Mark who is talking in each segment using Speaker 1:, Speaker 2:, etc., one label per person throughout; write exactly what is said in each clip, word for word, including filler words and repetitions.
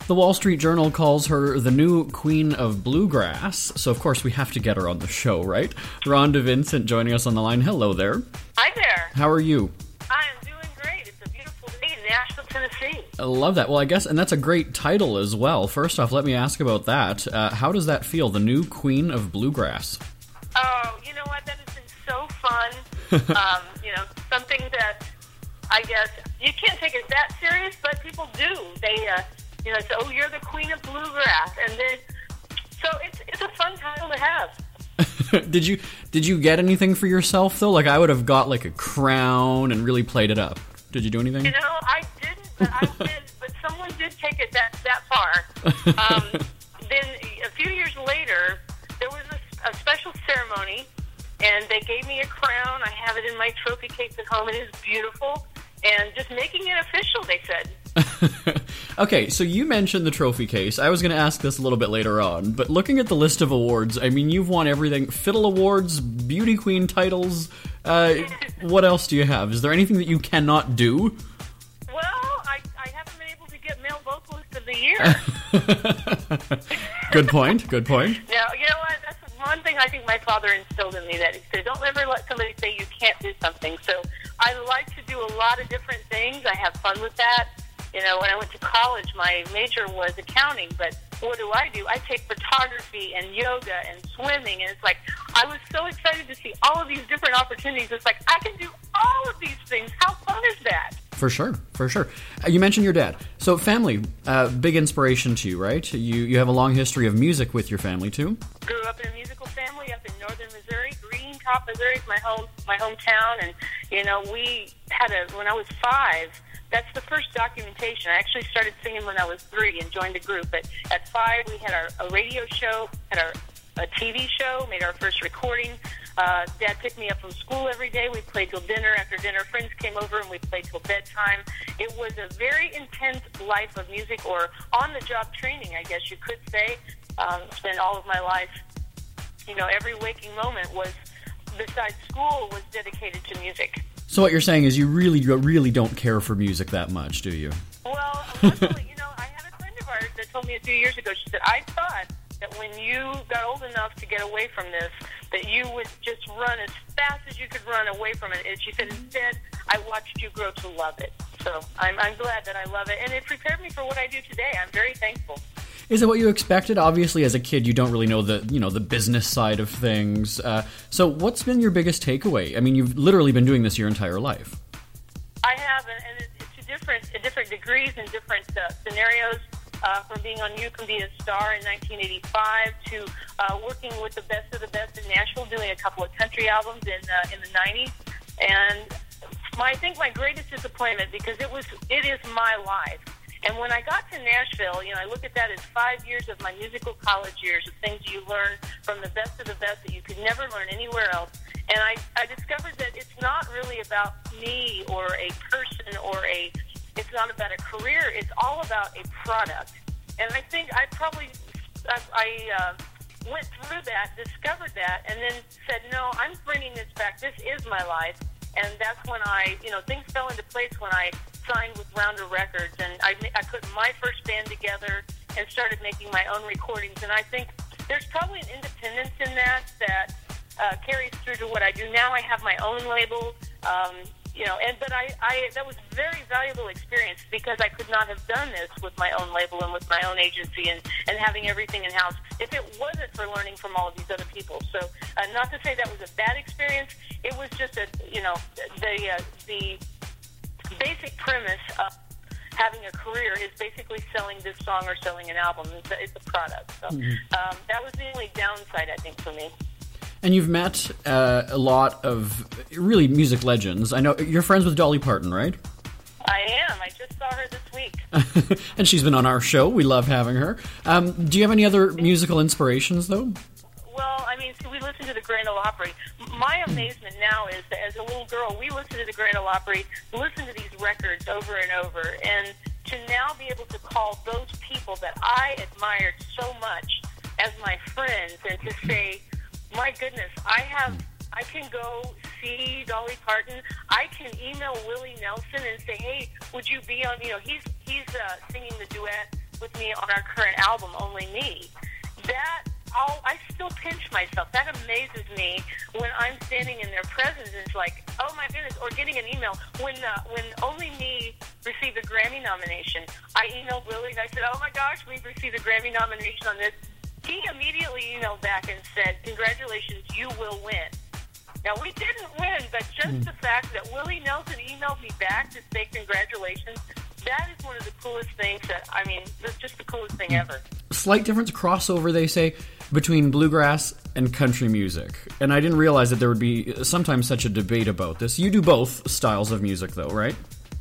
Speaker 1: The Wall Street Journal calls her the new queen of bluegrass, so of course we have to get her on the show, right? Rhonda Vincent joining us on the line. Hello there.
Speaker 2: Hi there.
Speaker 1: How are you?
Speaker 2: I am doing great. It's a beautiful day in Nashville, Tennessee.
Speaker 1: I love that. Well, I guess, and that's a great title as well. First off, let me ask about that. Uh, how does that feel, the new queen of bluegrass?
Speaker 2: Oh, you know what? That has been so fun. um, you know, something that I guess you can't take it that serious, but people do. They, uh, you know, say, "Oh, you're the queen of bluegrass," and then so it's it's a fun title to have.
Speaker 1: did you did you get anything for yourself though? Like I would have got like a crown and really played it up. Did you do anything?
Speaker 2: You know, I didn't, but I did. But someone did take it that that far. Um, then a few years later, there was a, a special ceremony. And they gave me a crown. I have it in my trophy case at home. It is beautiful. And just making it official, they said.
Speaker 1: Okay, so you mentioned the trophy case. I was going to ask this a little bit later on. But looking at the list of awards, I mean, you've won everything. Fiddle Awards, Beauty Queen titles. Uh, what else do you have? Is there anything that you cannot do?
Speaker 2: Well, I, I haven't been able to get Male Vocalist of the Year.
Speaker 1: Good point, good point.
Speaker 2: Now, you know what? That's one thing I think my father instilled in me, that he said, don't ever let somebody say you can't do something. So I like to do a lot of different things. I have fun with that. You know, when I went to college, my major was accounting, but what do I do? I take photography and yoga and swimming, and it's like, I was so excited to see all of these different opportunities. It's like, I can do all of these things. How fun is that?
Speaker 1: For sure, for sure. Uh, you mentioned your dad. So family, uh, big inspiration to you, right? You you have a long history of music with your family, too?
Speaker 2: Grew up in a musical family up in northern Missouri. Green Top, Missouri is my home, my hometown. And, you know, we had a, when I was five, that's the first documentation. I actually started singing when I was three and joined a group. But at five, we had our, a radio show, had our a T V show, made our first recording. Uh, Dad picked me up from school every day. We played till dinner. After dinner, friends came over and we played till bedtime. It was a very intense life of music, or on-the-job training, I guess you could say. Um, spent all of my life, you know, every waking moment was, besides school, was dedicated to music.
Speaker 1: So what you're saying is you really, really don't care for music that much, do you?
Speaker 2: Well, luckily, you know, I had a friend of ours that told me a few years ago, she said, I thought that when you got old enough to get away from this, that you would just run as fast as you could run away from it. And she said, instead, I watched you grow to love it. So I'm, I'm glad that I love it. And it prepared me for what I do today. I'm very thankful.
Speaker 1: Is it what you expected? Obviously, as a kid, you don't really know the, you know, the business side of things. Uh, so what's been your biggest takeaway? I mean, you've literally been doing this your entire life.
Speaker 2: I have, and it's to different, different degrees and different uh, scenarios. Uh, from being on You Can Be a Star in nineteen eighty-five to uh, working with the best of the best in Nashville, doing a couple of country albums in uh, in the nineties. And my, I think my greatest disappointment, because it was it is my life. And when I got to Nashville, you know, I look at that as five years of my musical college years, of things you learn from the best of the best that you could never learn anywhere else. And I, I discovered that it's not really about me or a person or a It's not about a career. It's all about a product. And I think I probably I, I uh, went through that, discovered that, and then said, no, I'm bringing this back. This is my life. And that's when I, you know, things fell into place when I signed with Rounder Records. And I, I put my first band together and started making my own recordings. And I think there's probably an independence in that that uh, carries through to what I do now. I have my own label. Um, You know, and but I, I that was a very valuable experience, because I could not have done this with my own label and with my own agency and, and having everything in house if it wasn't for learning from all of these other people. So, uh, not to say that was a bad experience. It was just a you know the uh, the basic premise of having a career is basically selling this song or selling an album. It's a, it's a product. So mm-hmm. um, that was the only downside, I think, for me.
Speaker 1: And you've met uh, a lot of really music legends. I know you're friends with Dolly Parton, right?
Speaker 2: I am. I just saw her this week.
Speaker 1: And she's been on our show. We love having her. Um, do you have any other musical inspirations, though?
Speaker 2: Well, I mean, see, we listen to the Grand Ole Opry. My amazement now is that as a little girl, we listened to the Grand Ole Opry, listen to these records over and over, and to now be able to call those people that I admired so much as my friends, and to say, my goodness, I have, I can go see Dolly Parton. I can email Willie Nelson and say, hey, would you be on, you know, he's he's uh, singing the duet with me on our current album, Only Me. That, I'll, I still pinch myself. That amazes me when I'm standing in their presence. It's like, oh my goodness, or getting an email. When uh, when Only Me received a Grammy nomination, I emailed Willie and I said, oh my gosh, we've received a Grammy nomination on this. He immediately emailed back and said, congratulations, you will win. Now, we didn't win, but just mm. the fact that Willie Nelson emailed me back to say congratulations, that is one of the coolest things that, I mean, that's just the coolest thing mm. ever.
Speaker 1: Slight difference, crossover, they say, between bluegrass and country music. And I didn't realize that there would be sometimes such a debate about this. You do both styles of music, though, right?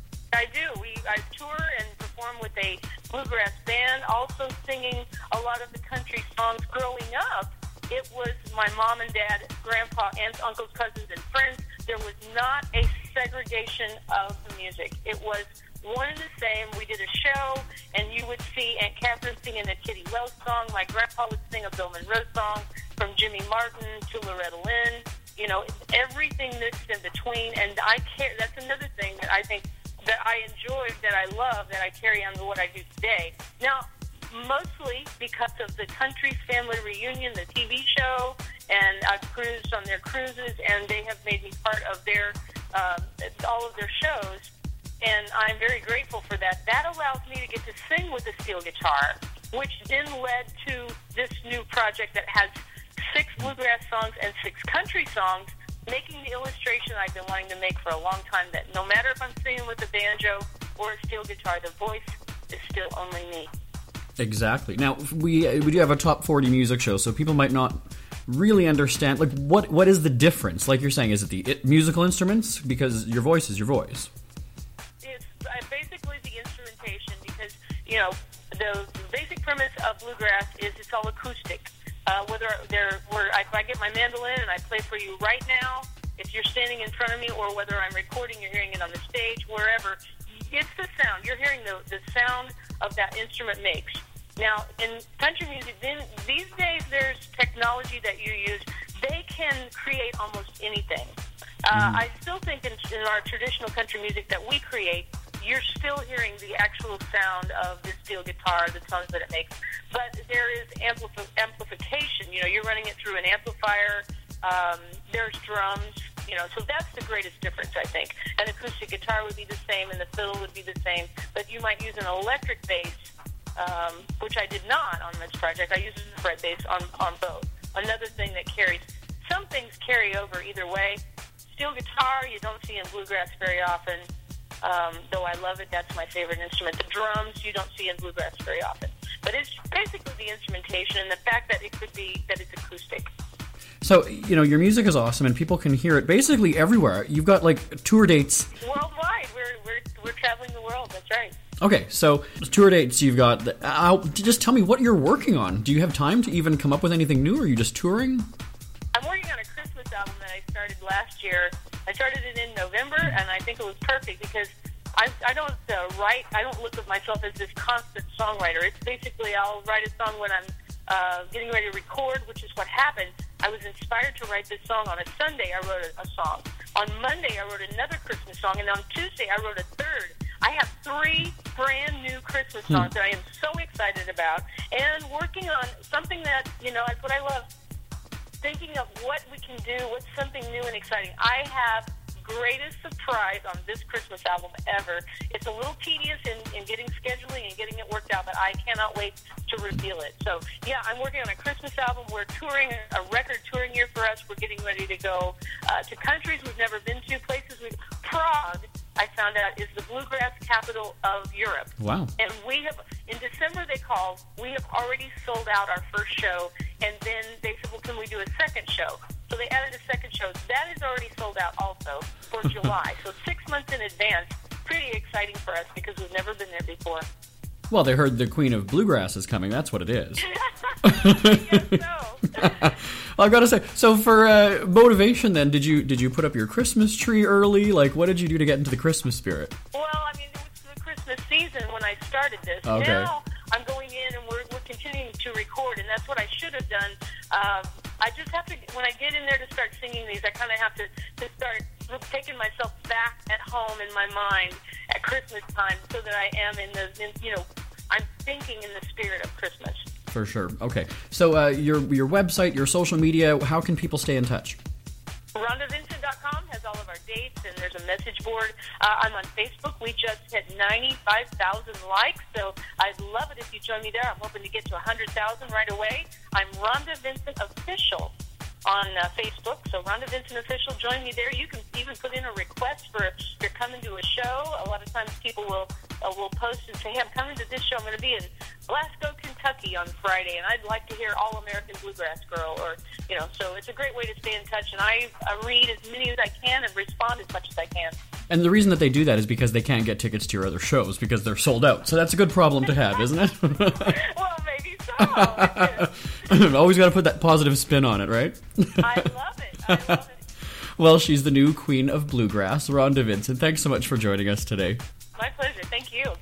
Speaker 2: I do. We I tour and perform with a bluegrass band, also singing a lot of the country songs. Growing up, it was my mom and dad, grandpa, aunts, uncles, cousins, and friends. There was not a segregation of the music. It was one and the same. We did a show, and you would see Aunt Catherine singing a Kitty Wells song. My grandpa would sing a Bill Monroe song, from Jimmy Martin to Loretta Lynn. You know, everything mixed in between. And I care. That's another thing that I think that I enjoyed, that I love, that I carry on to what I do today. Now, mostly because of the Country's Family Reunion, the T V show, and I've cruised on their cruises, and they have made me part of their um, all of their shows, and I'm very grateful for that. That allows me to get to sing with a steel guitar, which then led to this new project that has six bluegrass songs and six country songs, making the illustration I've been wanting to make for a long time, that no matter if I'm singing with a banjo or a steel guitar, the voice is still only me.
Speaker 1: Exactly. Now, we we do have a top forty music show, so people might not really understand, like, what what is the difference? Like you're saying, is it the it, musical instruments? Because your voice is your voice.
Speaker 2: It's uh, basically the instrumentation, because, you know, the basic premise of bluegrass is it's all acoustic. Uh, whether there were, if I get my mandolin and I play for you right now, if you're standing in front of me, or whether I'm recording, you're hearing it on the stage, wherever, it's the sound. You're hearing the the sound of that instrument makes. Now, in country music, then these days there's technology that you use. They can create almost anything. Uh, mm-hmm. I still think in, in our traditional country music that we create, you're still hearing the actual sound of the steel guitar, the tones that it makes. But there is ampli- amplification. You know, you're running it through an amplifier. Um, there's drums. You know, so that's the greatest difference, I think. An acoustic guitar would be the same, and the fiddle would be the same. But you might use an electric bass, um, which I did not on this project. I used a fret bass on, on both. Another thing that carries, some things carry over either way. Steel guitar you don't see in bluegrass very often, um, though I love it. That's my favorite instrument. The drums you don't see in bluegrass very often. But it's basically the instrumentation and the fact that it could be, that it's acoustic.
Speaker 1: So, you know, your music is awesome and people can hear it basically everywhere. You've got, like, tour dates.
Speaker 2: Worldwide. We're, we're, we're traveling the world. That's right.
Speaker 1: Okay, so tour dates you've got. Uh, just tell me what you're working on. Do you have time to even come up with anything new, or are you just touring?
Speaker 2: I'm working on a Christmas album that I started last year. I started it in November, and I think it was perfect because I, I don't uh, write, I don't look at myself as this constant songwriter. It's basically I'll write a song when I'm uh, getting ready to record, which is what happened. I was inspired to write this song. On a Sunday, I wrote a, a song. On Monday, I wrote another Christmas song, and on Tuesday, I wrote a third. I have three brand new Christmas songs hmm. that I am so excited about, and working on something that, you know, that's what I love, thinking of what we can do, what's something new and exciting. I have greatest surprise on this Christmas album ever. It's a little tedious in, in getting scheduling and getting it worked out, but I cannot wait to reveal it. So, yeah, I'm working on a Christmas album. We're touring, a record touring year for us. We're getting ready to go uh, to countries we've never been to, places we've... Prague, I found out, is the bluegrass capital of Europe.
Speaker 1: Wow.
Speaker 2: And we have, in December they called, we have already sold out our first show, and then they said, well, can we do a second show? So they added a second show. That is already sold out also for July. So six months in advance. Pretty exciting for us because we've never been there before.
Speaker 1: Well, they heard the Queen of Bluegrass is coming. That's what it is.
Speaker 2: Yes, so.
Speaker 1: Well, I've got to say, so for uh, motivation then, did you did you put up your Christmas tree early? Like, what did you do to get into the Christmas spirit?
Speaker 2: Well, I mean, it was the Christmas season when I started this.
Speaker 1: Okay.
Speaker 2: Now I'm going in and we're, we're continuing to record, and that's what I should have done. Um, I just have to, when I get in there to start singing these, I kind of have to, to start taking myself back at home in my mind at Christmas time so that I am in the, in, you know, I'm thinking in the spirit of Christmas.
Speaker 1: For sure. Okay. So uh, your your website, your social media, how can people stay in touch?
Speaker 2: Rhonda Vincent dot com has all of our dates, and there's a message board. Uh, I'm on Facebook. We just hit ninety-five thousand likes, so I'd love it if you join me there. I'm hoping to get to one hundred thousand right away. I'm Rhonda Vincent Official on uh, Facebook, so Rhonda Vincent Official, join me there. You can even put in a request for if you're coming to a show. A lot of times people will uh, will post and say, hey, I'm coming to this show. I'm going to be in Glasgow, Kentucky on Friday, and I'd like to hear All American Bluegrass Girl, or, you know, so it's a great way to stay in touch, and I uh, read as many as I can and respond as much as I can.
Speaker 1: And the reason that they do that is because they can't get tickets to your other shows because they're sold out. So that's a good problem to have, isn't it?
Speaker 2: Well, maybe so.
Speaker 1: Always got to put that positive spin on it, right?
Speaker 2: I love it. I love it.
Speaker 1: Well, she's the new queen of bluegrass, Rhonda Vincent. Thanks so much for joining us today.
Speaker 2: My pleasure. Thank you.